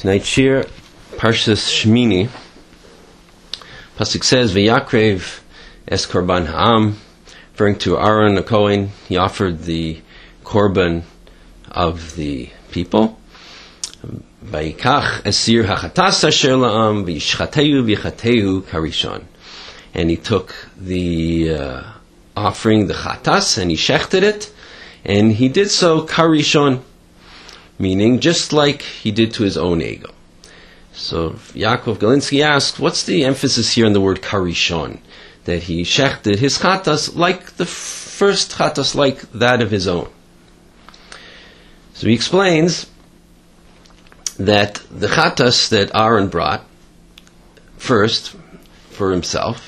Tonight's shir, Parshas Shmini. Pasuk says, "V'yakrev es korban ha'am," referring to Aaron the Kohen. He offered the korban of the people. V'yikach esir hachatas asher la'am v'yishchatehu v'yichateu karishon. And he took the offering, the chatas, and he shechted it, and he did so karishon, meaning just like he did to his own ego. So Yaakov Galinsky asked, what's the emphasis here on the word karishon? That he shechted his chatas like the first chatas, like that of his own. So he explains that the chatas that Aaron brought first for himself,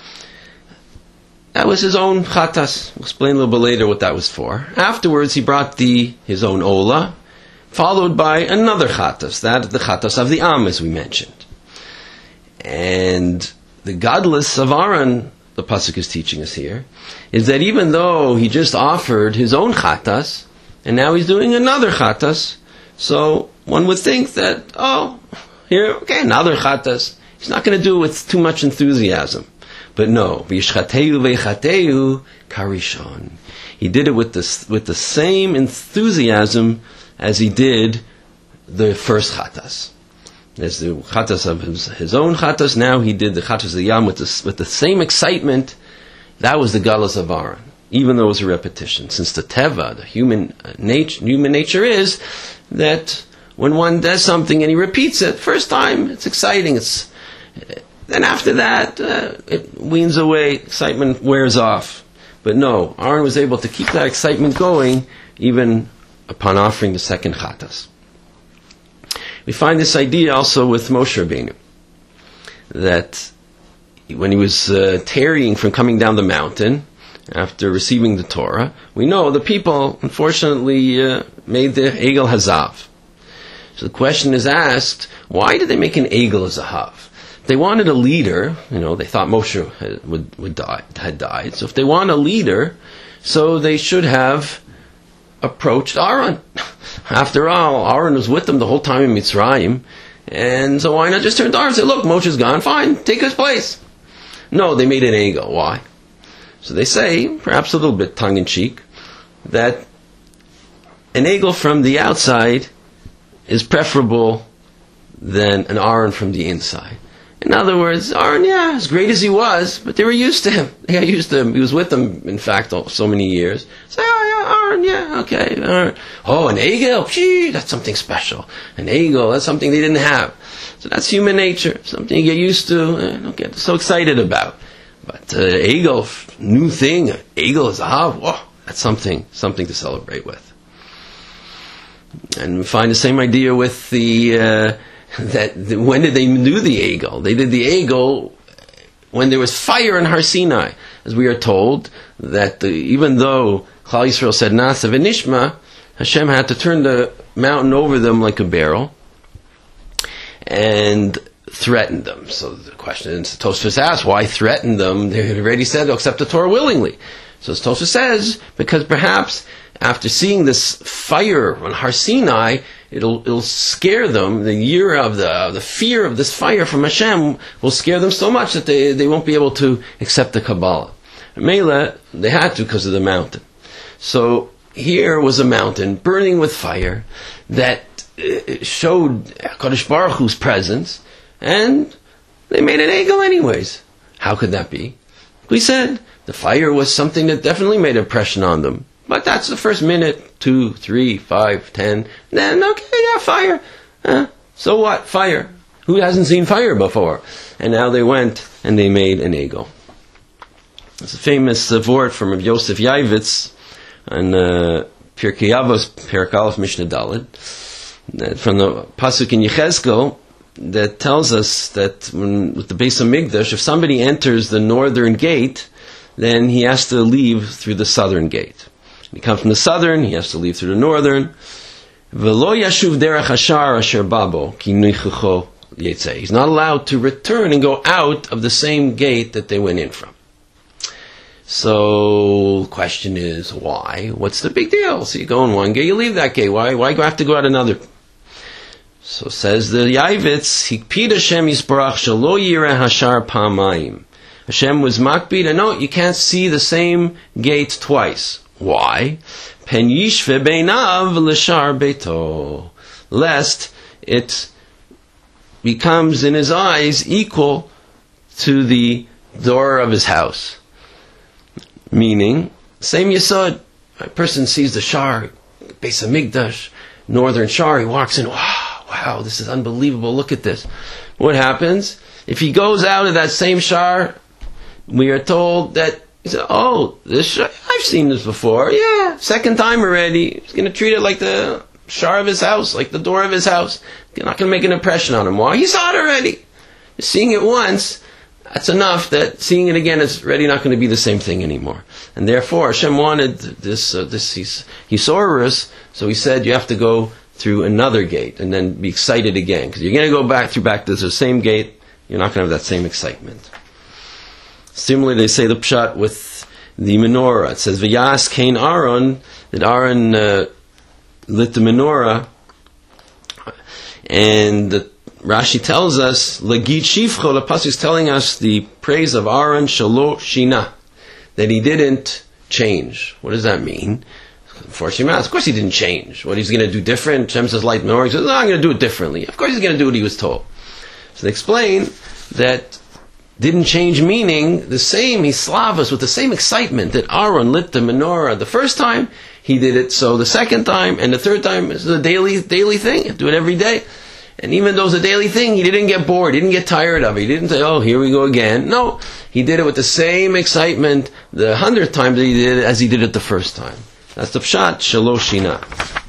that was his own chatas. We'll explain a little bit later what that was for. Afterwards, he brought his own olah, followed by another chatas, the chatas of the Am, as we mentioned. And the godless of Aaron, the pasuk is teaching us here, is that even though he just offered his own chatas, and now he's doing another chatas, so one would think that, another chatas. He's not going to do it with too much enthusiasm. But no, v'yishchatehu v'yichateu karishon. He did it with the same enthusiasm as he did the first chatas. There's the chatas of his own chatas. Now he did the chatas of the Yam with the same excitement. That was the galus of Aaron, even though it was a repetition. Since the teva, the human nature is that when one does something and he repeats it, first time it's exciting. Then after that, it weans away, excitement wears off. But no, Aaron was able to keep that excitement going even upon offering the second chatas. We find this idea also with Moshe Rabbeinu, that when he was tarrying from coming down the mountain after receiving the Torah, we know the people, unfortunately, made the Egel Hazav. So the question is asked, why did they make an Egel Hazav? They wanted a leader, they thought Moshe had died. So if they want a leader, so they should have approached Aaron. After all, Aaron was with them the whole time in Mitzrayim, and so why not just turn to Aaron and say, look, Moshe's gone, fine, take his place. No, they made an ego. Why? So they say, perhaps a little bit tongue-in-cheek, that an ego from the outside is preferable than an Aaron from the inside. In other words, Aaron, as great as he was, but they were used to him. They got used to him. He was with them, in fact, so many years. Say, Aaron, okay. Aaron. Oh, an egel, that's something special. An egel, that's something they didn't have. So that's human nature, something you get used to, don't get so excited about. But egel, new thing, egel is that's something to celebrate with. And we find the same idea with when did they do the egel? They did the egel when there was fire in Har Sinai, as we are told that even though Klal Yisrael said Nasa v'nishma, Hashem had to turn the mountain over them like a barrel and threatened them. So the question is, Tosfos asks, why threaten them? They had already said they'll accept the Torah willingly. So as Tosfos says, because perhaps after seeing this fire on Har Sinai, it'll scare them. The year of the fear of this fire from Hashem will scare them so much that they won't be able to accept the Kabbalah. Mela, they had to because of the mountain. So here was a mountain burning with fire that showed HaKadosh Baruch Hu's presence, and they made an egel anyways. How could that be? We said the fire was something that definitely made an impression on them. But that's the first minute, 2, 3, 5, 10. Then, fire. So what? Fire. Who hasn't seen fire before? And now they went and they made an egel. It's a famous word from Rav Yosef Yavitz on Pirkei Avos, Perek Aleph Mishnah Daled, from the pasuk in Yechezkel that tells us that with the Beis HaMikdash, if somebody enters the northern gate, then he has to leave through the southern gate. He comes from the southern, he has to leave through the northern. V'lo yashuv derech hashar asher babo ki nichucho yetzeh. He's not allowed to return and go out of the same gate that they went in from. So the question is, why? What's the big deal? So you go in one gate, you leave that gate. Why have to go out another? So says the Yavitz, Hikpid Hashem Yisbarach Shelo Yireh Hashar Pamayim. Hashem was makpid, and no, you can't see the same gate twice. Why? Pen Yishve Beinav L'Shar Beito. Lest it becomes in his eyes equal to the door of his house. Meaning, same Yesod. A person sees the Shar, Beis HaMikdash, northern Shar, he walks in, wow, this is unbelievable, look at this. What happens? If he goes out of that same Shar, we are told that, he said, this Shar, I've seen this before, second time already. He's going to treat it like the Shar of his house, like the door of his house. You're not going to make an impression on him. Why? He saw it already. Seeing it once, that's enough that seeing it again is already not going to be the same thing anymore. And therefore, Hashem wanted this Hisorus, so he said you have to go through another gate and then be excited again. Because you're going to go back to the same gate, you're not going to have that same excitement. Similarly, they say the pshat with the menorah. It says, V'yas Kain Aaron, that Aaron lit the menorah, and Rashi tells us, Lagid Shifcho, the pasuk is telling us the praise of Aaron Shelo Shina, that he didn't change. What does that mean? Of course he didn't change. What he's going to do different? Hashem says light menorah. He says, no, I'm going to do it differently. Of course he's going to do what he was told. So they explain that didn't change, meaning the same, he slavas with the same excitement that Aaron lit the menorah the first time, he did it so the second time, and the third time is a daily thing. You do it every day. And even though it's a daily thing, he didn't get bored, he didn't get tired of it, he didn't say, here we go again. No, he did it with the same excitement the 100th time that he did it as he did it the first time. That's the pshat, Shelo Shina.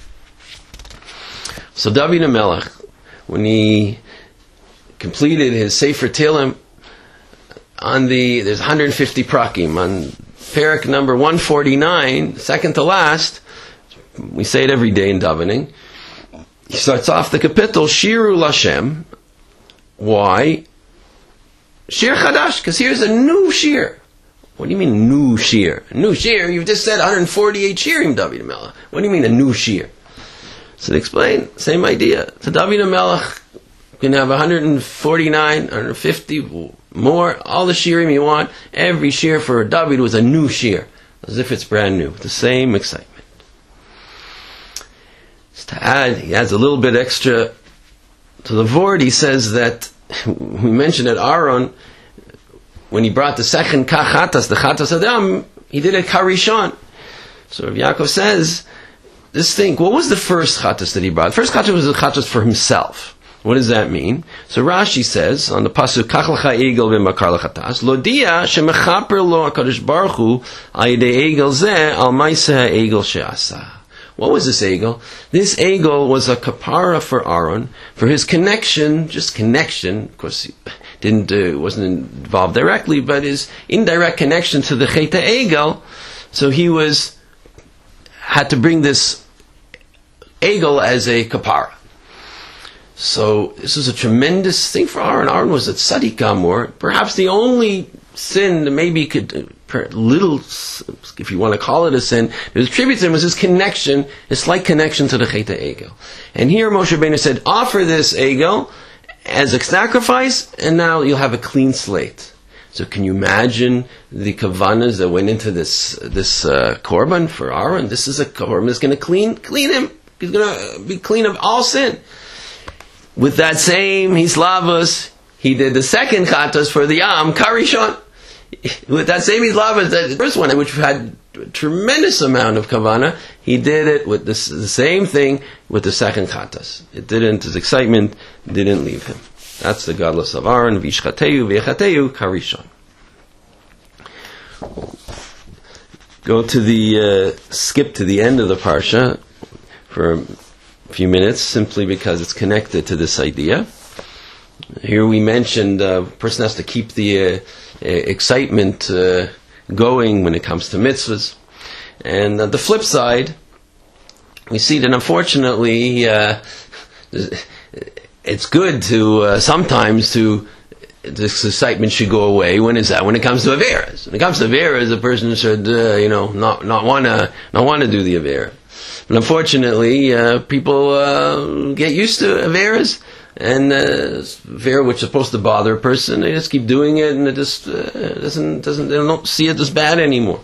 So David HaMelech, when he completed his Sefer Tehillim, there's 150 prakim, on Perek number 149, second to last, we say it every day in davening, he starts off the kapitel, Shiru Lashem. Why? Shir Chadash, because here's a new shir. What do you mean new shir? A new shir? You've just said 148 shirim, David HaMelech. What do you mean a new shir? So they explain, same idea. To David HaMelech, you can have 149, 150, more, all the shirim you want. Every shir for David was a new shir, as if it's brand new. The same excitement. Just to add, he adds a little bit extra to the Vord. He says that, we mentioned that Aaron, when he brought the second kachatas, the chatas adam, he did a karishon. So Rav Yaakov says, what was the first chatas that he brought? The first chatas was the chatas for himself. What does that mean? So Rashi says on the pasuk, Kach lecha egel v'makar lechatas, Lodia shemechaper lo HaKadosh Baruch Hu al yedei egel zeh al maaseh ha'egel she'asa. What was this egel? This egel was a kapara for Aaron, for his connection, just connection, of course he wasn't involved directly, but his indirect connection to the Chet HaEgel. So he had to bring this egel as a kapara. So this was a tremendous thing for Aaron. Aaron was a tzaddik gamor. Perhaps the only sin that maybe could, little, if you want to call it a sin, that was attributed to him was his connection, his slight connection to the Chet HaEgel. And here Moshe Rabbeinu said, offer this egel as a sacrifice, and now you'll have a clean slate. So can you imagine the kavanas that went into this korban for Aaron? This is a korban that's going to clean him. He's going to be clean of all sin. With that same hislavos, he did the second chatas for the Yam Karishon. With that same hislavos, the first one, which had a tremendous amount of kavana, he did it with the same thing with the second chatas. His excitement didn't leave him. That's the godless of Aaron, Vishchateu, V'echateu, Karishon. Go to skip to the end of the parsha for a few minutes, simply because it's connected to this idea. Here we mentioned a person has to keep the excitement going when it comes to mitzvahs. And the flip side, we see that unfortunately it's good to sometimes this excitement should go away. When is that? When it comes to averas. When it comes to averas, a person should not want to do the avera. But unfortunately, people get used to Averas, and Avera which is supposed to bother a person, they just keep doing it, and it just they don't see it as bad anymore.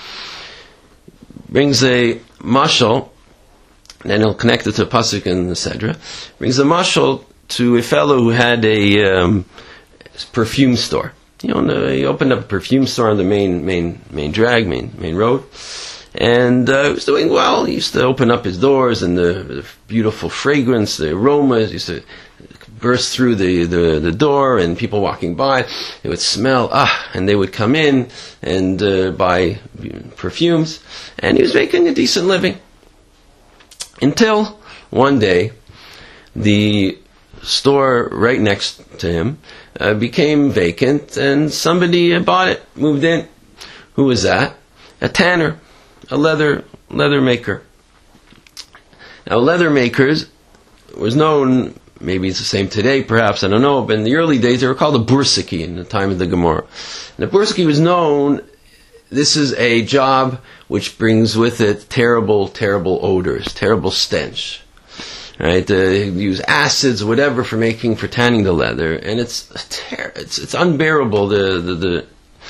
Brings a mashal, and he'll connect it to a pasuk in the Sedra. Brings a mashal to a fellow who had a perfume store. He opened up a perfume store on the main road, and it was doing well. He used to open up his doors, and the beautiful fragrance, the aromas used to burst through the door, and people walking by, it would smell, and they would come in and buy perfumes, and he was making a decent living. Until one day, the store right next to him became vacant, and somebody bought it, moved in. Who was that? A tanner, a leather maker. Now, leather makers was known, maybe it's the same today, perhaps, I don't know, but in the early days they were called a bursiki in the time of the Gemara. And the bursiki was known, this is a job which brings with it terrible, terrible odors, terrible stench. Right? They use acids, whatever, for tanning the leather, and it's unbearable.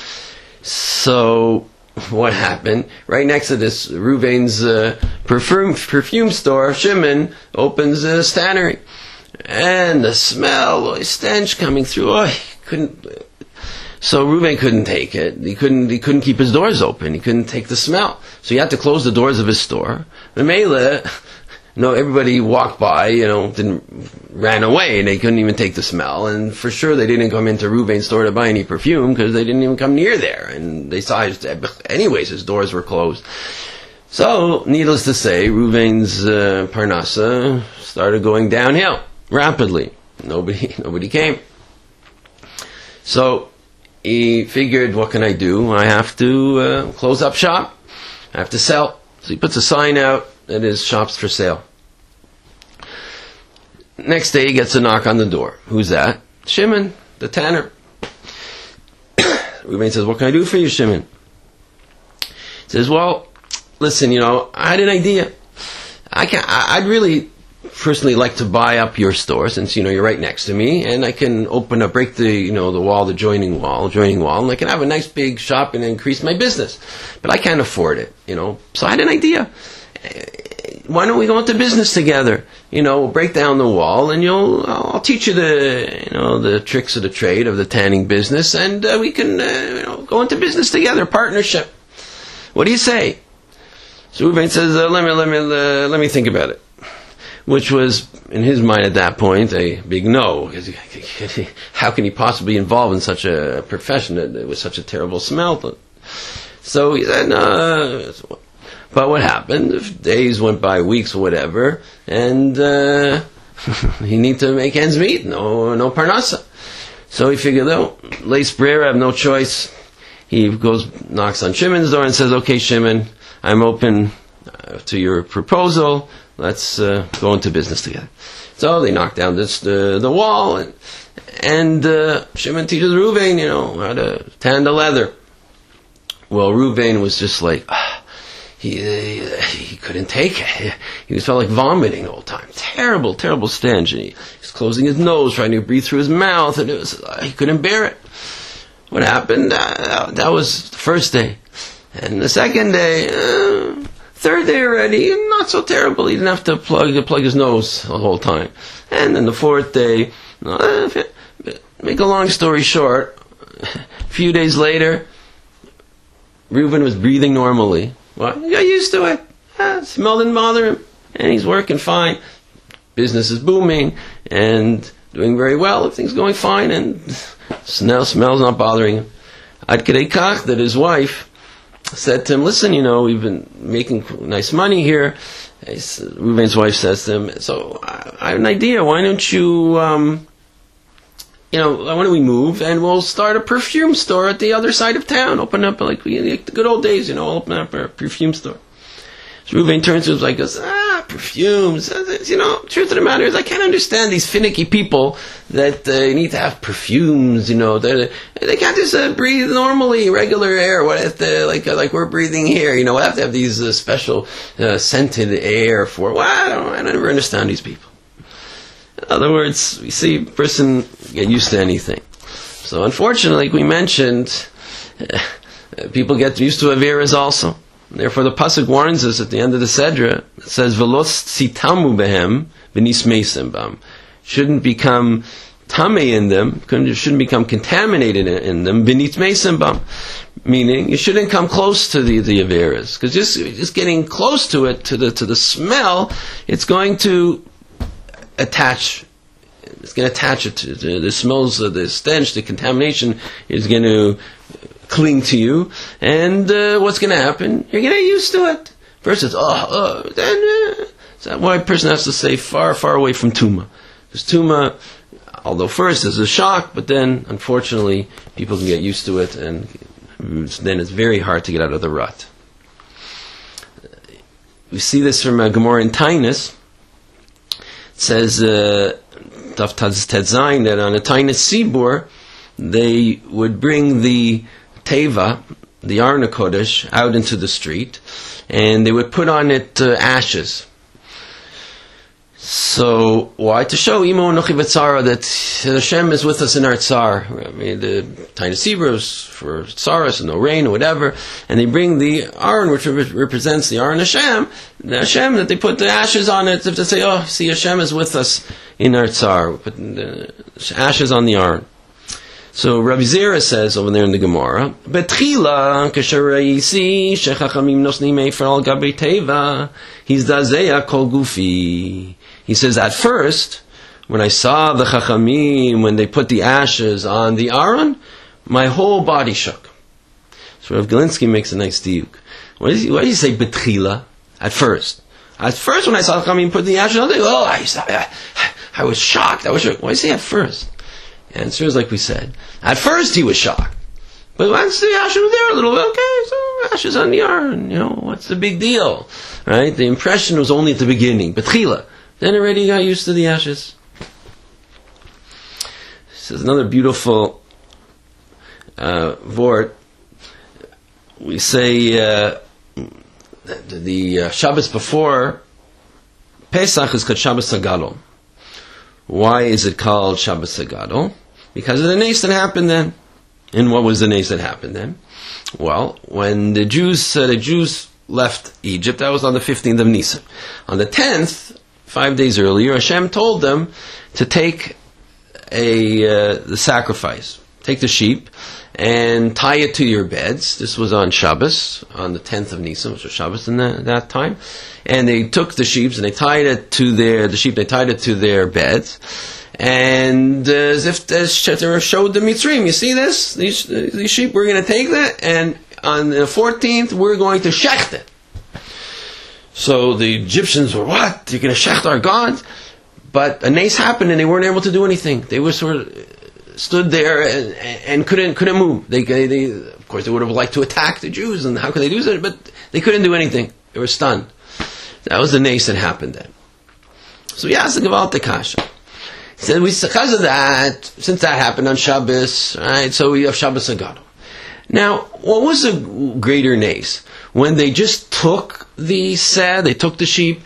So what happened? Right next to this, Reuven's perfume store, Shimon opens a stannery, and the smell, the stench coming through. So Reuven couldn't take it. He couldn't keep his doors open. He couldn't take the smell. So he had to close the doors of his store. The Mele, everybody walked by, ran away, and they couldn't even take the smell. And for sure, they didn't come into Reuven's store to buy any perfume because they didn't even come near there. And they saw his doors were closed. So, needless to say, Reuven's parnasa started going downhill rapidly. Nobody came. So he figured, what can I do? I have to close up shop. I have to sell. So he puts a sign out that is shops for sale. Next day he gets a knock on the door. Who's that? Shimon, the tanner. Reuven says, what can I do for you, Shimon? He says, well, listen, I had an idea. I'd really personally like to buy up your store, since you're right next to me, and I can break the wall, the joining wall, and I can have a nice big shop and increase my business. But I can't afford it, So I had an idea. Why don't we go into business together? We'll break down the wall, and I'll teach you the tricks of the trade of the tanning business, and we can go into business together, partnership. What do you say? So Reuven says, let me think about it. Which was, in his mind at that point, a big no. How can he possibly be involved in such a profession that with such a terrible smell? So he said, no. But what happened? Days went by, weeks, whatever, and he need to make ends meet. No parnasa. So he figured, leis brera, I have no choice. He knocks on Shimon's door and says, okay, Shimon, I'm open to your proposal. Let's go into business together. So they knock down the wall, and Shimon teaches Reuven, how to tan the leather. Well, Reuven was just like, he couldn't take it. He felt like vomiting the whole time. Terrible, terrible stench. And he was closing his nose, trying to breathe through his mouth, and he couldn't bear it. What happened? That was the first day. And the second day, third day already, not so terrible. He didn't have to plug his nose the whole time. And then the fourth day, make a long story short, a few days later, Reuven was breathing normally. Well, he got used to it. Smell didn't bother him. And he's working fine. Business is booming and doing very well. Everything's going fine, and smell's not bothering him. Ad kedei kach that his wife said to him, listen, we've been making nice money here. Reuven's wife says to him, so I have an idea. Why don't you, why don't we move and we'll start a perfume store at the other side of town. Open up like the good old days, open up a perfume store. So Reuven turns to him and goes, perfumes. Truth of the matter is, I can't understand these finicky people that need to have perfumes. They can't just breathe normally, regular air. Like we're breathing here. We have to have these special scented air for. Well, I never understand these people. In other words, we see a person get used to anything. So unfortunately, like we mentioned, people get used to Averas also. Therefore, the pasuk warns us at the end of the Sedra. It says, "Velos tzitamu behem v'nis meisim bam." Shouldn't become tamei in them. Shouldn't become contaminated in them. V'nis meisim bam, meaning you shouldn't come close to the Averas, because just getting close to it, to the smell, it's going to attach. It's going to attach it to the smells, the stench, the contamination is going to cling to you, and what's going to happen? You're going to get used to it. First it's, that's why a person has to stay far, far away from Tuma. Because Tuma, although first there's a shock, but then, unfortunately, people can get used to it, and then it's very hard to get out of the rut. We see this from Gemara in Tainus. It says, Daf Tetzayin, that on a Tainus Sibur, they would bring the Teva, the Aron HaKodesh, out into the street, and they would put on it ashes. So, why? To show Imo Nochi B'Tzara that Hashem is with us in our Tzar. The Tainus Sibur is for Tzaras and no rain or whatever, and they bring the Aron, which represents the Aron Hashem, that they put the ashes on it to say, see, Hashem is with us in our Tzar. Put the ashes on the Aron. So Rabbi Zera says over there in the Gemara, Betchila kasharayisi shechachamim nosni mefer al gabei teva hizdazeya kol gufi. He says, at first, when I saw the chachamim, when they put the ashes on the Aron, my whole body shook. So Rav Galinsky makes a nice diuk. Why does he say betchila? At first. At first, when I saw the chachamim put the ashes on, I was shocked. Why does he say at first? The answer is like we said. At first he was shocked. But once the ashes were there a little bit, okay, so ashes on the Aron, what's the big deal? Right? The impression was only at the beginning. Betchila. Then already got used to the ashes. This is another beautiful vort. We say the Shabbos before Pesach is called Shabbos Hagadol. Why is it called Shabbos Hagadol? Because of the nace that happened then. And what was the nace that happened then? Well, when the Jews left Egypt, that was on the 15th of Nisan. On the 10th, 5 days earlier, Hashem told them to take the sacrifice, take the sheep, and tie it to your beds. This was on Shabbos, on the 10th of Nisan, which was Shabbos in that time. And they took the sheep and they tied it to their beds. And as Sheter showed the Mitzrayim, you see this? These sheep, we're going to take that, and on the 14th, we're going to shecht it. So the Egyptians were, what? You're going to shecht our gods? But a nace happened and they weren't able to do anything. They were sort of stood there and couldn't move. They of course, they would have liked to attack the Jews, and how could they do that? But they couldn't do anything. They were stunned. That was the nace that happened then. So he asked the Gavalta Kasha. He said, because of that, since that happened on Shabbos, right, so we have Shabbos Hagadol. Now, what was a greater nace? When they just took the sheep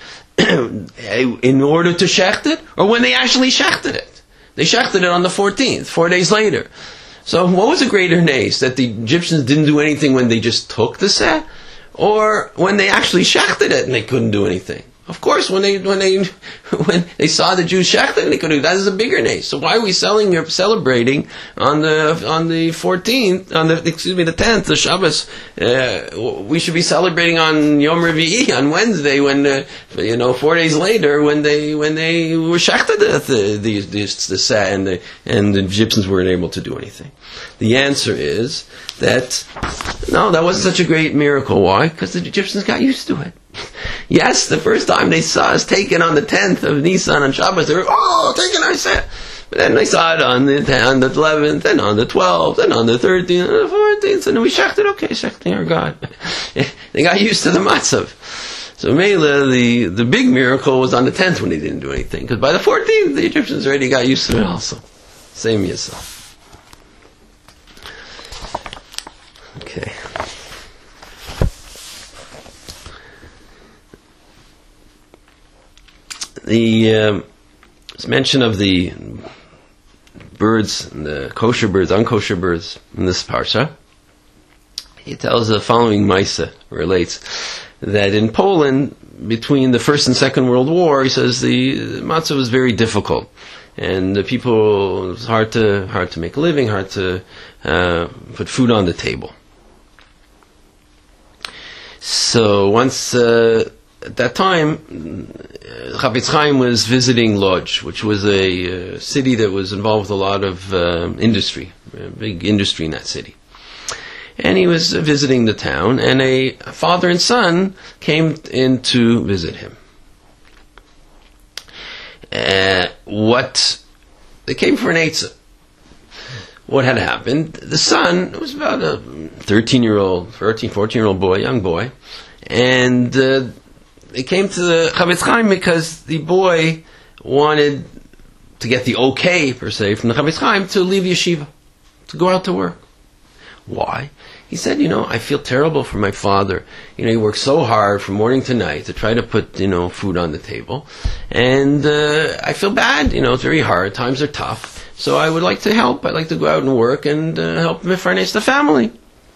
in order to shecht it, or when they actually shechted it? They shechted it on the 14th, 4 days later. So what was a greater nace? That the Egyptians didn't do anything when they just took the seh? Or when they actually shechted it and they couldn't do anything? Of course, when they saw the Jews shechting, they could do that. Is a bigger nace. So why are we celebrating on the 14th, the 10th, the Shabbos? We should be celebrating on Yom Revi'i, on Wednesday, when 4 days later, when they were shechted the seh, and the Egyptians weren't able to do anything. The answer is that no, that wasn't such a great miracle. Why? Because the Egyptians got used to it. Yes, the first time they saw us taken on the 10th of Nisan on Shabbos, they were, taken our set. But then they saw it on the 11th, and on the 12th, and on the 13th, and the 14th, and then we shechted, shechting our God. They got used to the matzav. So Mela, the big miracle was on the 10th when he didn't do anything. Because by the 14th, the Egyptians already got used to it also. Same yourself. Okay. This mention of the birds, the kosher birds, unkosher birds in this parsha. He tells the following Maisa, relates that in Poland, between the First and Second World War, he says the matzah was very difficult, and the people, it was hard to make a living, hard to put food on the table. So once at that time, Chafetz Chaim was visiting Lodz, which was a city that was involved with a lot of industry, big industry in that city. And he was visiting the town, and a father and son came in to visit him. They came for an eitzah. What had happened? The son was about a 14-year-old boy, young boy, and they came to the Chafetz Chaim because the boy wanted to get the okay, per se, from the Chafetz Chaim to leave yeshiva, to go out to work. Why? He said, I feel terrible for my father. He works so hard from morning to night to try to put, food on the table. And I feel bad, it's very hard. Times are tough. So I would like to help. I'd like to go out and work and help mefarnes the family.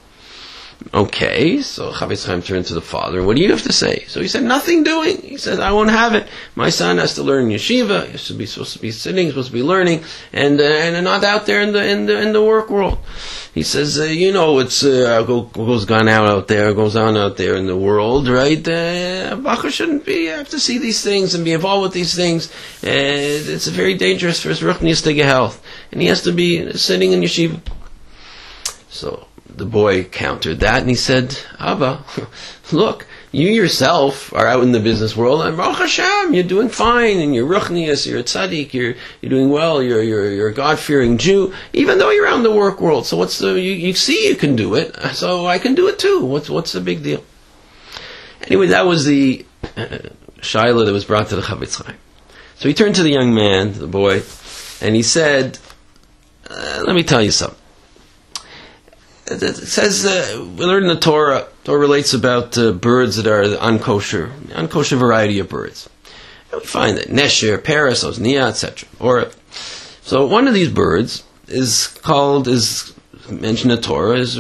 Okay, so Chafetz Chaim turned to the father. What do you have to say? So he said, nothing doing. He said, I won't have it. My son has to learn yeshiva. He's supposed to be sitting, supposed to be learning, and not out there in the work world. He says, it's goes on out there in the world, right? Bacher shouldn't have to see these things and be involved with these things. It's very dangerous for his ruchnistige health, and he has to be sitting in yeshiva. So the boy countered that, and he said, Abba, look, you yourself are out in the business world, and Baruch Hashem, you're doing fine, and you're ruchnius, you're a tzaddik, you're doing well, you're a God-fearing Jew, even though you're out in the work world. So you see you can do it, so I can do it too. What's the big deal? Anyway, that was the shaila that was brought to the Chafetz Chaim. So he turned to the young man, the boy, and he said, let me tell you something. It says, we learn in the Torah relates about birds that are the unkosher variety of birds. And we find that Nesher, Paris, Osnia, etc. So one of these birds is mentioned in the Torah, is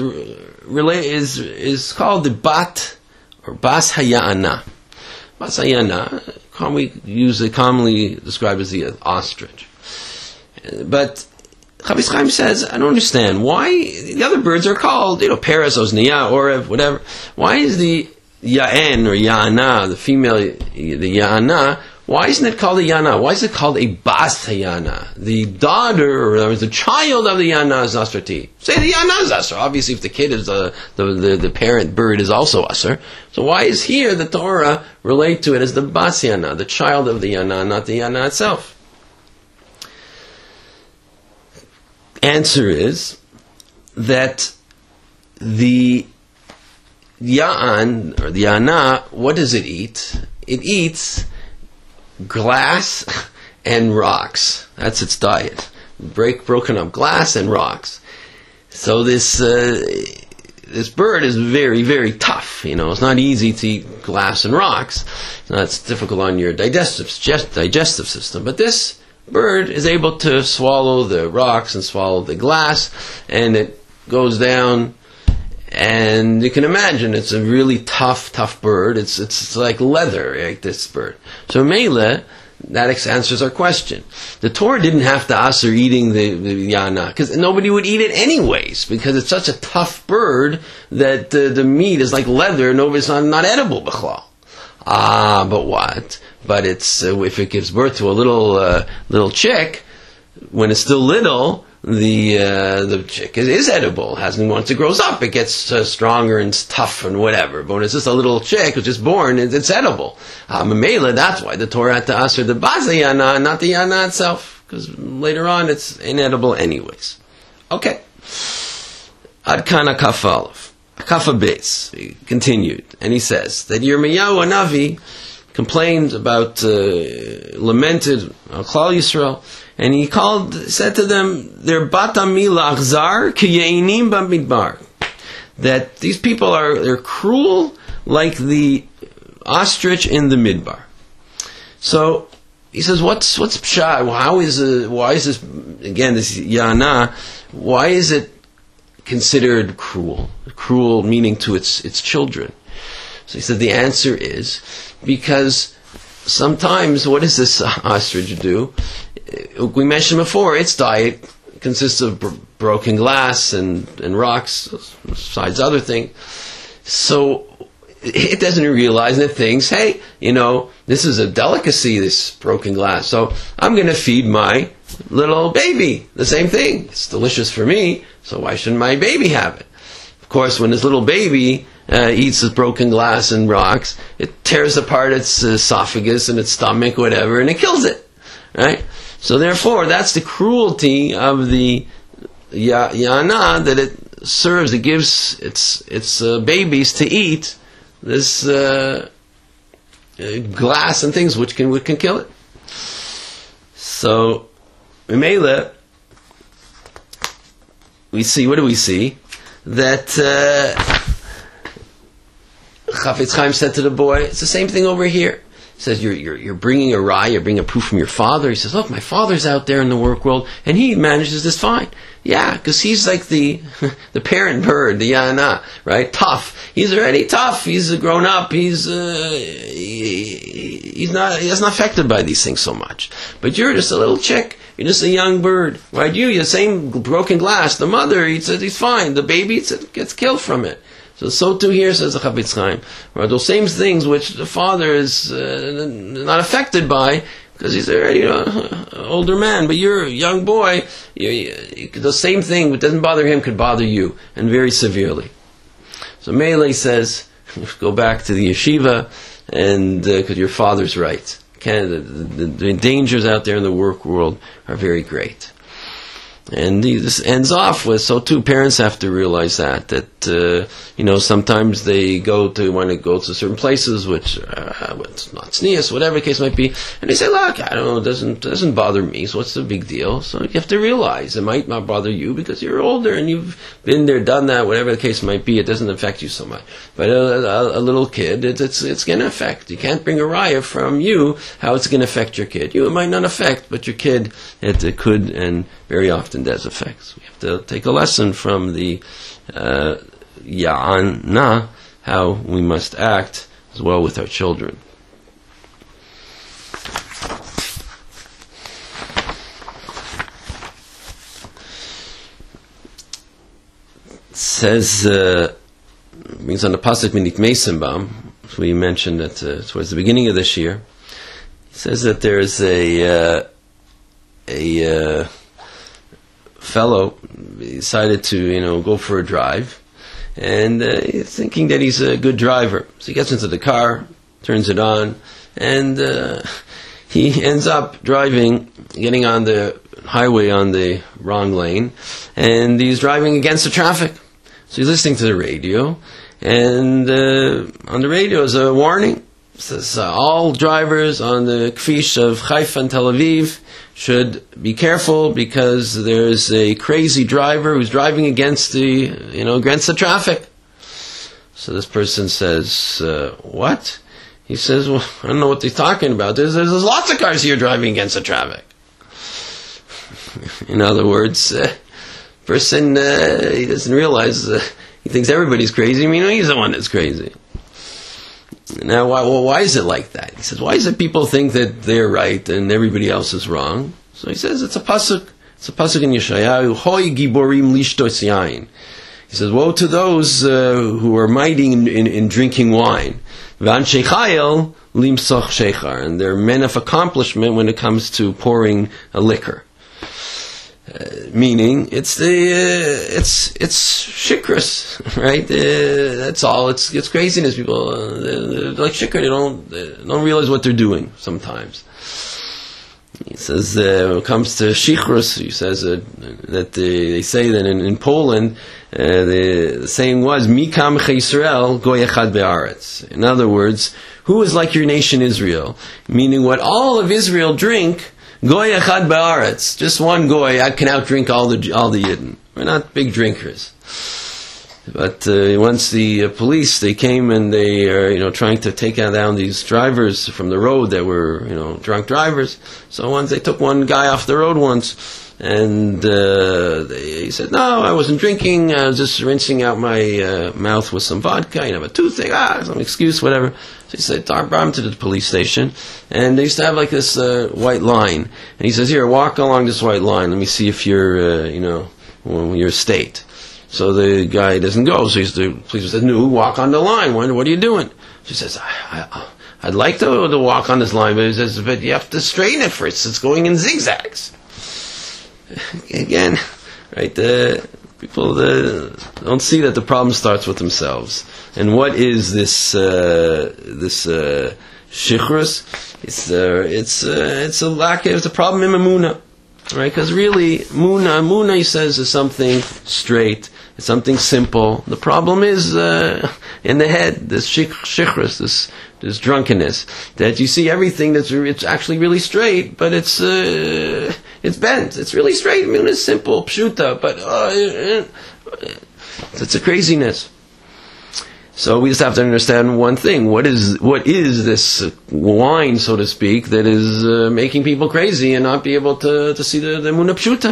called the Bat, or Bas Hayana. Bas Hayana, we commonly described as the ostrich. But Chafetz Chaim says, I don't understand why the other birds are called, Paris, Osnia, Orev, whatever. Why is the Ya'en or Ya'ana, the female, the Ya'ana, why isn't it called a Ya'ana? Why is it called a Bas Hayana? The daughter, or the child of the Ya'ana is Asrati. Say the Ya'ana is Asr. Obviously, if the kid is the parent bird is also Asr. So why is here the Torah relate to it as the Bas Hayana, the child of the Ya'ana, not the Ya'ana itself? Answer is that the Ya'an, or the Ya'ana, what does it eat? It eats glass and rocks. That's its diet. Broken up glass and rocks. So this bird is very, very tough. It's not easy to eat glass and rocks. It's difficult on your digestive system. But this bird is able to swallow the rocks and swallow the glass, and it goes down, and you can imagine it's a really tough bird. It's like leather, right, this bird. So Mele, that answers our question. The Torah didn't have to aser eating the Ya'ana, because nobody would eat it anyways, because it's such a tough bird that the meat is like leather, and it's not edible b'chlal. But what? But it's if it gives birth to a little chick, when it's still little, the chick is edible. Once it grows up, it gets stronger and tough and whatever. But when it's just a little chick which is born, it's edible. Mamela, that's why the Torah had to ask the Bas Hayana, not the Yana itself, because later on it's inedible anyways. Okay. Ad kana kaf aleph. Kafa Beis, he continued, and he says that Yirmiyahu Hanavi complained about, lamented Klal Yisrael, and he said to them, "They're batamila achzar kiyeinim bamidbar." That these people they're cruel like the ostrich in the midbar. So he says, "What's pshat? Why is this again? This yana? Why is it considered cruel? Cruel meaning to its children." So he said the answer is because sometimes what does this ostrich do? We mentioned before, its diet consists of broken glass and rocks, besides other things. So it doesn't realize, and it thinks, hey, this is a delicacy, this broken glass. So I'm going to feed my little baby the same thing. It's delicious for me, so why shouldn't my baby have it? Of course, when this little baby eats this broken glass and rocks, it tears apart its esophagus and its stomach, whatever, and it kills it. Right? So therefore, that's the cruelty of the yana, that it serves, it gives its babies to eat this glass and things which can kill it. So, Mimela, we see, what do we see? That Chafetz Chaim said to the boy, it's the same thing over here. He says, you're bringing a raya, you're bringing a proof from your father. He says, look, my father's out there in the work world, and he manages this fine. Yeah, because he's like the parent bird, the yana, right? Tough. He's already tough. He's grown up. He's not affected by these things so much. But you're just a little chick. You're just a young bird, right? You're the same broken glass. The mother eats it. He's fine. The baby gets killed from it. So too here, says the Chafetz Chaim. Right? Those same things which the father is not affected by, because he's already an older man, but you're a young boy, the same thing that doesn't bother him could bother you, and very severely. So Meilei says, go back to the yeshiva, and because your father's right. The dangers out there in the work world are very great. And this ends off with, so too, parents have to realize that sometimes they want to go to certain places, which, it's not tznius, whatever the case might be, and they say, look, I don't know, it doesn't bother me, so what's the big deal? So you have to realize, it might not bother you because you're older and you've been there, done that, whatever the case might be, it doesn't affect you so much. But a little kid, it's going to affect. You can't bring a raya from you, how it's going to affect your kid. You, it might not affect, but your kid, it could, and very often does affect. So we have to take a lesson from the Ya'ana, how we must act as well with our children. It says, brings on the pasuk Minit Meisenbaum, we mentioned that towards the beginning of this year. It says that there is a fellow decided to go for a drive, and he's thinking that he's a good driver. So he gets into the car, turns it on, and he ends up getting on the highway on the wrong lane, and he's driving against the traffic. So he's listening to the radio, and on the radio is a warning. It says all drivers on the Kfish of Haifa and Tel Aviv should be careful because there's a crazy driver who's driving against the traffic. So this person says, what? He says, well, I don't know what they're talking about. There's lots of cars here driving against the traffic. In other words, person, he doesn't realize, he thinks everybody's crazy. I mean, he's the one that's crazy. Now, why is it like that? He says, why is it people think that they're right and everybody else is wrong? So he says, it's a pasuk. It's a pasuk in Yeshayahu, Hoi giborim lishtos yain. He says, woe to those who are mighty in drinking wine. V'anshei chayil limsoch shechar. And they're men of accomplishment when it comes to pouring a liquor. Meaning, it's shikras, right? That's all. It's craziness. People they're like shikra. They don't realize what they're doing sometimes. He says when it comes to shichrus, he says that they say that in Poland the saying was Mikam Yisrael Goy Echad Be'aretz. In other words, who is like your nation Israel? Meaning, what all of Israel drink, Goy Echad Be'aretz. Just one goy can outdrink all the Yidden. We're not big drinkers. But once the police, they came and they are, trying to take down these drivers from the road that were, drunk drivers. So once they took one guy off the road once, and he said, "No, I wasn't drinking. I was just rinsing out my mouth with some vodka. A toothache. Some excuse, whatever." So he said, "Brought him to the police station, and they used to have like this white line." And he says, "Here, walk along this white line. Let me see if you're, your state." So the guy doesn't go. So the police says, "No, walk on the line. What are you doing?" She says, "I'd like to walk on this line," but he says, "But you have to straighten it first. It's going in zigzags." Again, right? People don't see that the problem starts with themselves. And what is this shichrus? It's a lack. It's a problem in emunah, right? Because really, emunah, he says, is something straight. It's something simple. The problem is in the head. This shichrus, this drunkenness, that you see everything it's actually really straight, but it's bent. It's really straight. It's simple, pshuta, but it's a craziness. So we just have to understand one thing: what is this wine, so to speak, that is making people crazy and not be able to see the emunah pshuta?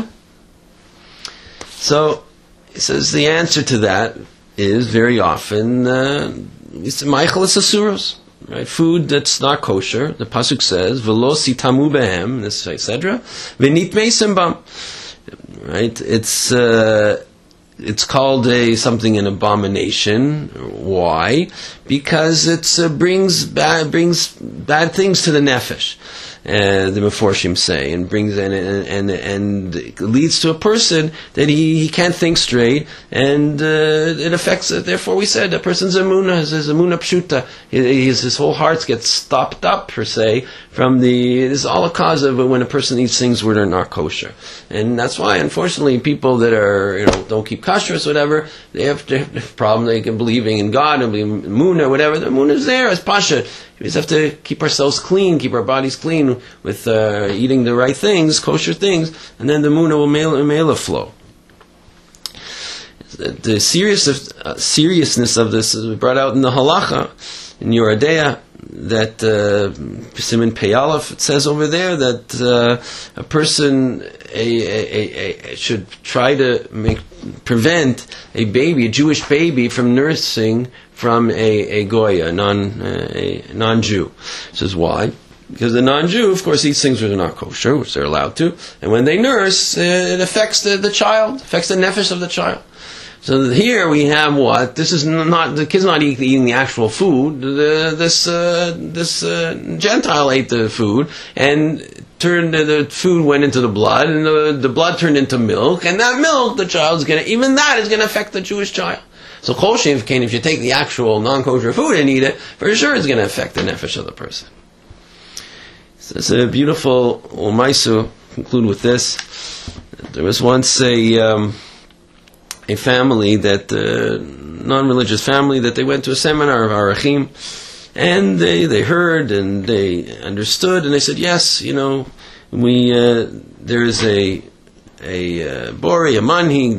So he says the answer to that is very often it's meicheles asuros. Right, food that's not kosher. The pasuk says, "V'lo sitamu behem," this etc. "V'nit meisem bam." Right, it's called an abomination. Why? Because it brings bad things to the nefesh. The Meforshim say, and brings and leads to a person that he can't think straight, and it affects it. Therefore, we said a person's emunah, his emunah pshuta, his whole heart gets stopped up per se from this is all a cause of when a person eats things where they're not kosher, and that's why unfortunately people that are don't keep kashrus or whatever, they have a problem. They can believing in God and believing in emunah, whatever. The emunah is there as pasha. We just have to keep ourselves clean, keep our bodies clean with eating the right things, kosher things, and then the emunah will mela flow. The seriousness of this is brought out in the halacha, in Yoreh De'ah, that Siman Pei Aleph, it says over there that a person should try to prevent a Jewish baby from nursing from a goya, a non-Jew. Says why? Because the non-Jew, of course, eats things that are not kosher, which they're allowed to, and when they nurse, it affects the child, affects the nefesh of the child. So here we have what? This is not the kid's not eating the actual food. This Gentile ate the food and the food went into the blood, and the blood turned into milk, and that milk, the child's even that is gonna affect the Jewish child. So kosher, if you take the actual non-kosher food and eat it, for sure it's going to affect the nefesh of the person. So it's a beautiful Maisu. Conclude with this. There was once a family that non-religious family that they went to a seminar of Arachim, and they heard and they understood, and they said, yes, there is a bori, a manhig,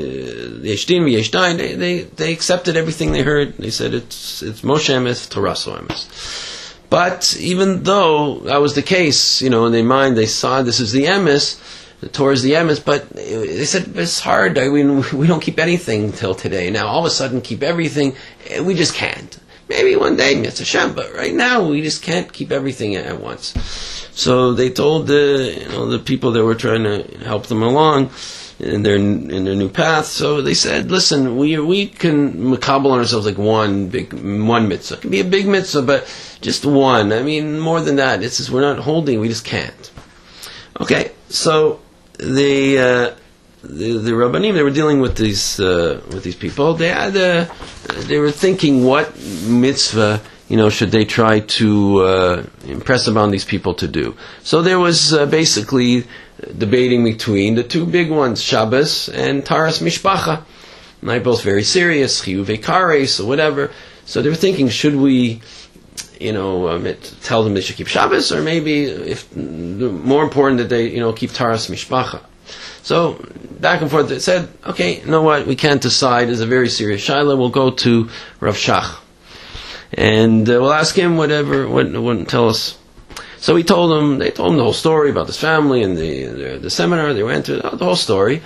they accepted everything they heard. They said it's Moshe Emes, Toraso Emes. But even though that was the case, in their mind they saw this is the Emes, the Torah is the Emes, but they said it's hard. We don't keep anything till today. Now all of a sudden keep everything, we just can't. Maybe one day, Mitzvah Shem, but right now we just can't keep everything at once. So they told the people that were trying to help them along in their new path. So they said, listen, we can makabel on ourselves like one mitzvah. It can be a big mitzvah, but just one. I mean, more than that. It's just we're not holding. We just can't. Okay, so the Rabbanim, they were dealing with these people. They were thinking what mitzvah should they try to impress upon these people to do? So there was basically debating between the two big ones, Shabbos and Taras Mishpacha. And they're both very serious, Chiyuvei Kares or whatever. So they were thinking, should we, tell them they should keep Shabbos, or maybe if more important that they, keep Taras Mishpacha. So back and forth, they said, okay, you know what, we can't decide. It's a very serious shaila. We'll go to Rav Shach, and we'll ask him whatever tell us. So they told him the whole story about this family and the seminar. They went to the whole story,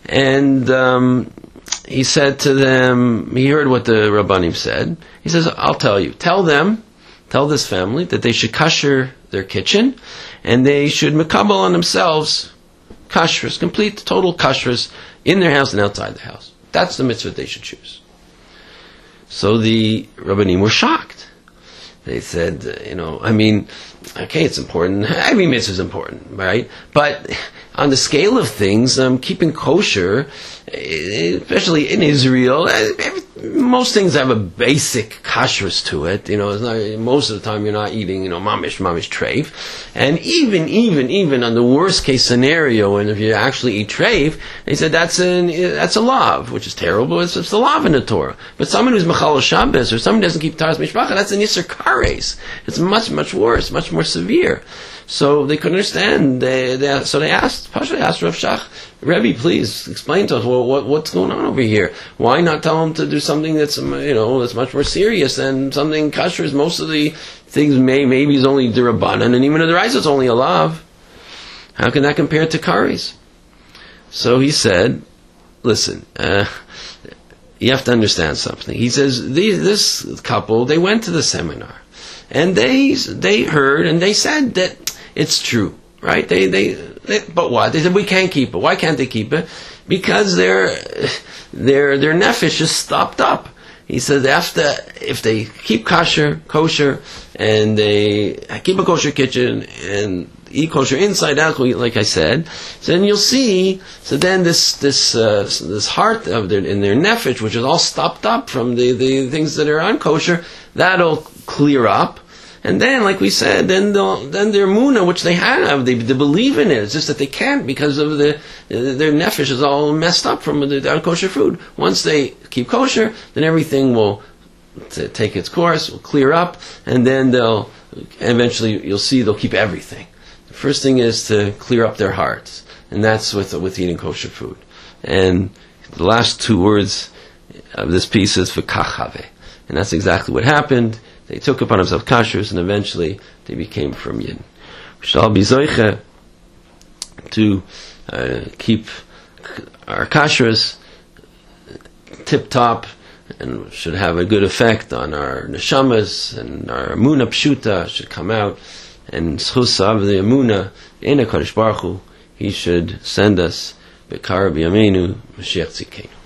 and he said to them, he heard what the Rabbanim said. He says, I'll tell you. Tell this family that they should kasher their kitchen, and they should mekabel on themselves kashrus, complete, total kashrus, in their house and outside the house. That's the mitzvah they should choose. So the Rabbanim were shocked. They said, okay, it's important. Every mitzvah is important, right? But on the scale of things, keeping kosher, especially in Israel, most things have a basic kashrus to it. It's not, most of the time you're not eating, mamish treif. And even on the worst case scenario, and if you actually eat treif, they said that's a lav, which is terrible. It's a lav in the Torah. But someone who's mechal Shabbos, or someone who doesn't keep Taras Mishpacha, that's an Yisr Kares. It's much, much worse, much more severe. So they couldn't understand. So they asked Rav Shach, Rebbe, please explain to us what's going on over here. Why not tell them to do something that's that's much more serious than something kosher? Is most of the things maybe is only d'Rabbanan, and even in the Raisa it's only a lav. How can that compare to kares? So he said, listen, you have to understand something. He says this couple, they went to the seminar, and they heard and they said that it's true, right? But what? They said we can't keep it. Why can't they keep it? Because their nefesh is stopped up. He says if they keep kosher, and they keep a kosher kitchen and eat kosher inside out, like I said, so then you'll see. So then this heart of their nefesh, which is all stopped up from the things that are unkosher, that'll clear up. And then, like we said, then their munah, which they have, they believe in it. It's just that they can't because of their nefesh is all messed up from the unkosher food. Once they keep kosher, then everything will take its course, will clear up, and then eventually you'll see they'll keep everything. The first thing is to clear up their hearts, and that's with eating kosher food. And the last two words of this piece is v'kachave, and that's exactly what happened. They took upon themselves kashrus, and eventually they became from Yidden. We should all be zoiche to keep our kashrus tip-top, and should have a good effect on our neshamas, and our emunah pshuta should come out, and schus of the emunah in HaKadosh Baruch Hu, He should send us B'kar B'yameinu Mashiach Tzidkeinu.